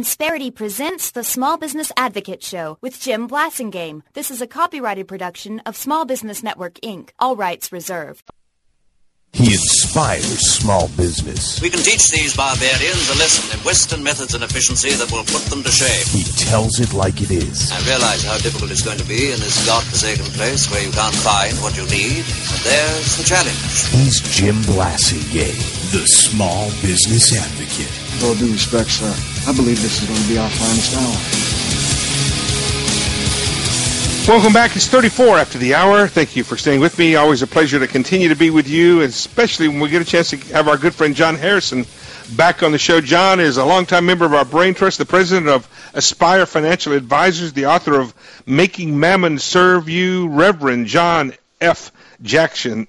Insperity presents the Small Business Advocate Show with Jim Blasingame. This is a copyrighted production of Small Business Network, Inc. All rights reserved. He inspires small business. We can teach these barbarians a lesson in Western methods and efficiency that will put them to shame. He tells it like it is. I realize how difficult it's going to be in this godforsaken place where you can't find what you need. And there's the challenge. He's Jim Blasingame, the Small Business Advocate. With all due respect, sir, I believe this is going to be our finest hour. Welcome back. It's 34 after the hour. Thank you for staying with me. Always a pleasure to continue to be with you, especially when we get a chance to have our good friend John Harrison back on the show. John is a longtime member of our Brain Trust, the president of Aspire Financial Advisors, the author of Making Mammon Serve You. Reverend John F. Harrison,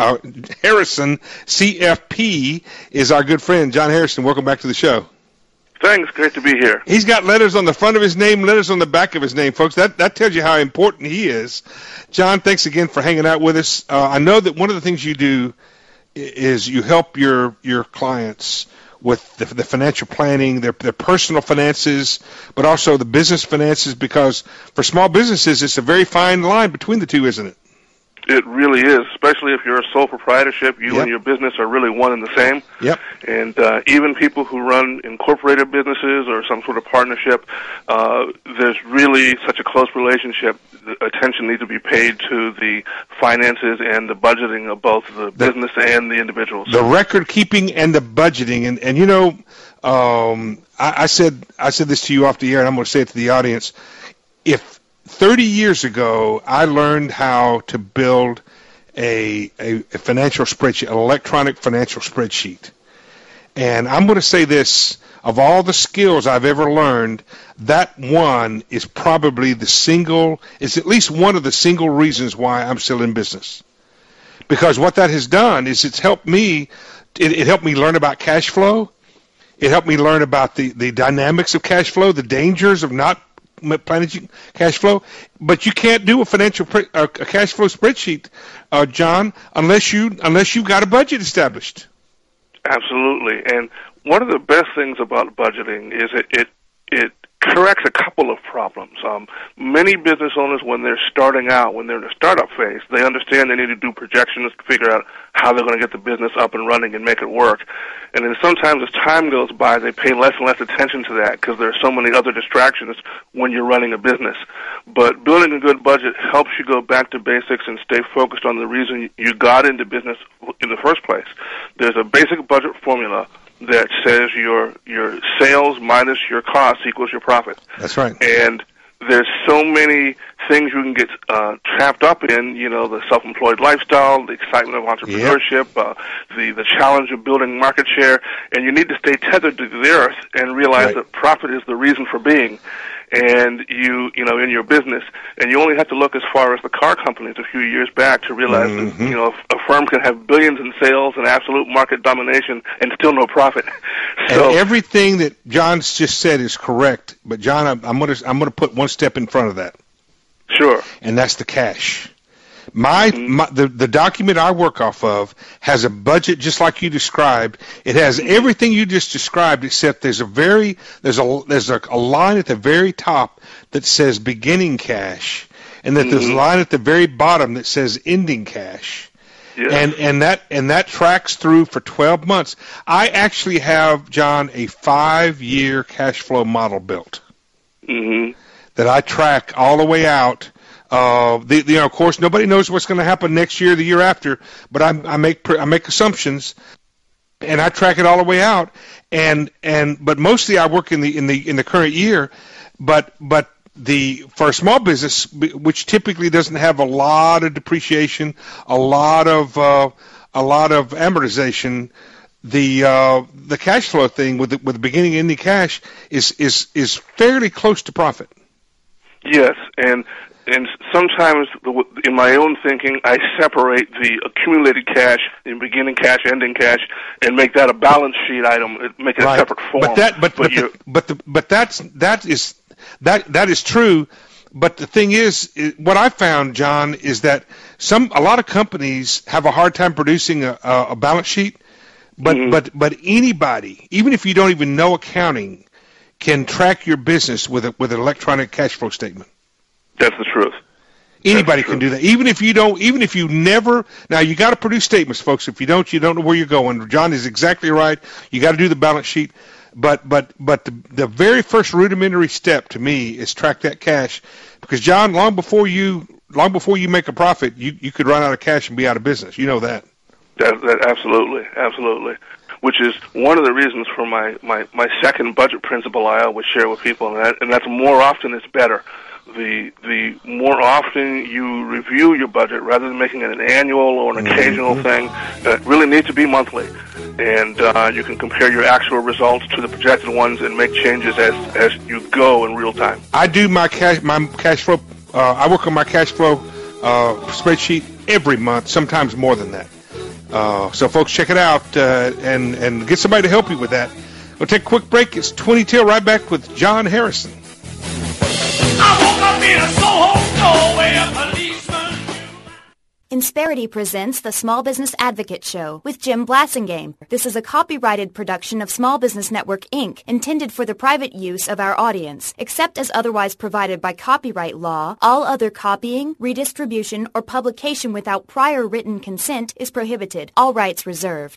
CFP, is our good friend. John Harrison, welcome back to the show. Thanks. Great to be here. He's got letters on the front of his name, letters on the back of his name, folks. That tells you how important he is. John, thanks again for hanging out with us. I know that one of the things you do is you help your clients with the financial planning, their personal finances, but also the business finances, because for small businesses, it's a very fine line between the two, isn't it? It really is, especially if you're a sole proprietorship. You and your business are really one and the same. Yep. And even people who run incorporated businesses or some sort of partnership, there's really such a close relationship. Attention needs to be paid to the finances and the budgeting of both the business and the individuals. The record keeping and the budgeting. And you know, I said this to you off the air, and I'm going to say it to the audience. If 30 years ago, I learned how to build a financial spreadsheet, an electronic financial spreadsheet. And I'm going to say this, of all the skills I've ever learned, that one is probably it's at least one of the single reasons why I'm still in business. Because what that has done is it's helped me, it helped me learn about cash flow. It helped me learn about the dynamics of cash flow, the dangers of not managing cash flow, but you can't do a cash flow spreadsheet, John, unless you've got a budget established. Absolutely, and one of the best things about budgeting is it corrects a couple of problems. Many business owners, when they're starting out, when they're in a startup phase, they understand they need to do projections to figure out how they're going to get the business up and running and make it work. And then sometimes as time goes by, they pay less and less attention to that because there are so many other distractions when you're running a business. But building a good budget helps you go back to basics and stay focused on the reason you got into business in the first place. There's a basic budget formula that says your sales minus your costs equals your profit. That's right. And there's so many things you can get trapped up in, you know, the self-employed lifestyle, the excitement of entrepreneurship, the challenge of building market share, and you need to stay tethered to the earth and realize that profit is the reason for being. And you know, in your business, and you only have to look as far as the car companies a few years back to realize that, you know, a firm can have billions in sales and absolute market domination and still no profit. So, and everything that John's just said is correct, but John, I'm going to put one step in front of that. Sure. And that's the cash. The document I work off of has a budget just like you described. It has everything you just described, except there's a line at the very top that says beginning cash, and that there's a line at the very bottom that says ending cash. Yes. And that tracks through for 12 months. I actually have, John, a 5-year cash flow model built that I track all the way out. Of course, nobody knows what's going to happen next year, the year after, but I make assumptions, and I track it all the way out. But mostly I work in the current year. But for a small business, which typically doesn't have a lot of depreciation, a lot of amortization, the cash flow thing with the beginning and ending cash is fairly close to profit. Yes, and sometimes, in my own thinking, I separate the accumulated cash in beginning cash, ending cash, and make that a balance sheet item. Make it a separate form. But that is true. But the thing is, what I found, John, is that a lot of companies have a hard time producing a balance sheet. But anybody, even if you don't even know accounting, can track your business with an electronic cash flow statement. That's the truth. Anybody can do that. Even if you never, now you got to produce statements, folks. If you don't know where you're going. John is exactly right. You got to do the balance sheet. But the very first rudimentary step to me is track that cash, because John, long before you make a profit, you could run out of cash and be out of business. You know that. That absolutely. Which is one of the reasons for my second budget principle I always share with people, and that's more often is better. The more often you review your budget, rather than making it an annual or an occasional thing, it really needs to be monthly. And you can compare your actual results to the projected ones and make changes as you go in real time. I do my cash flow. I work on my cash flow spreadsheet every month, sometimes more than that. So folks, check it out and get somebody to help you with that. We'll take a quick break. It's 20 till. Right back with John Harrison. I woke up in a Soho store where a policeman... Insperity presents the Small Business Advocate Show with Jim Blasingame. This is a copyrighted production of Small Business Network, Inc., intended for the private use of our audience. Except as otherwise provided by copyright law, all other copying, redistribution, or publication without prior written consent is prohibited. All rights reserved.